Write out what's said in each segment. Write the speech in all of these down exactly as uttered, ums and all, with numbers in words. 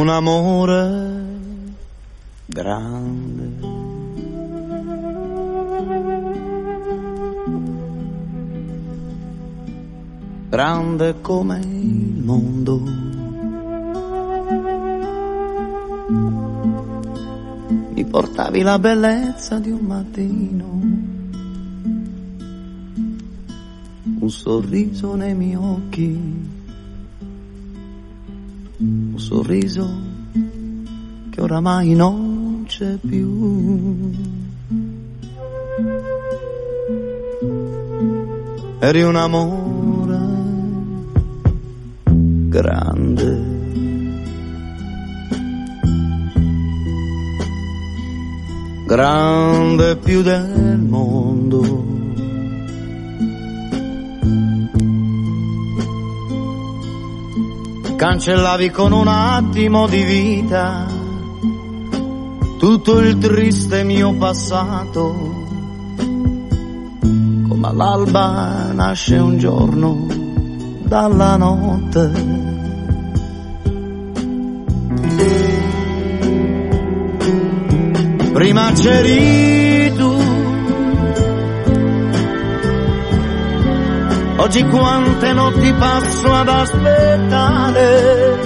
un amore grande. Grande come il mondo. Mi portavi la bellezza di un mattino, un sorriso nei miei occhi, un sorriso che oramai non c'è più. Eri un amore grande. Grande più del mondo. Cancellavi con un attimo di vita tutto il triste mio passato, come all'alba nasce un giorno dalla notte. Prima c'eri tu, oggi quante notti passo ad aspettare,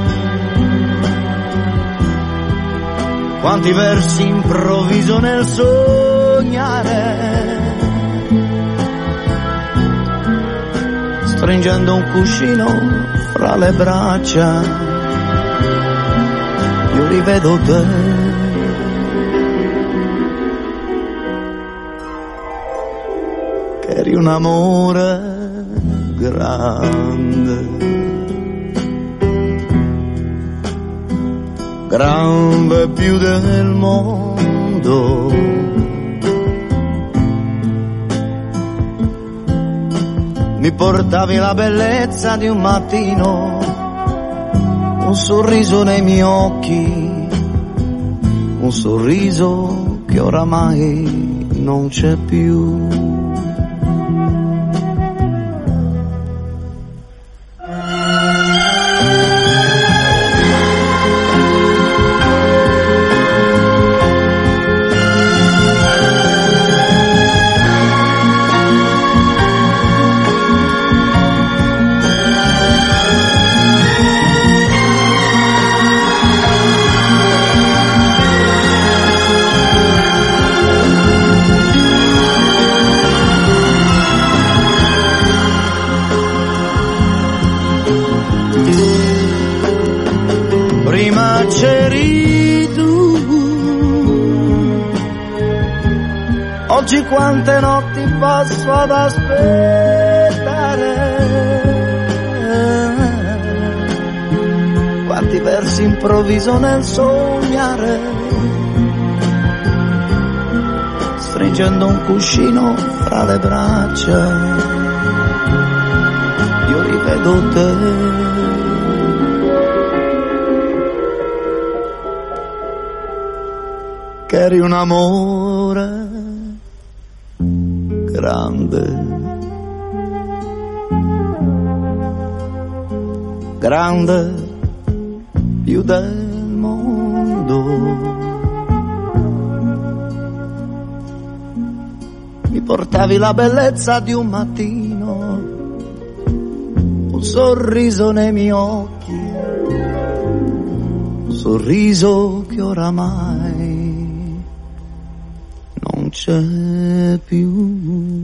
quanti versi improvviso nel sognare, stringendo un cuscino fra le braccia, io rivedo te. Eri un amore grande, grande più del mondo. Mi portavi la bellezza di un mattino, un sorriso nei miei occhi, un sorriso che oramai non c'è più. Prima c'eri tu, oggi quante notti passo ad aspettare, quanti versi improvviso nel sognare, stringendo un cuscino fra le braccia, io rivedo te. Che eri un amore grande, grande più del mondo. Mi portavi la bellezza di un mattino, un sorriso nei miei occhi, un sorriso che oramai non c'è più.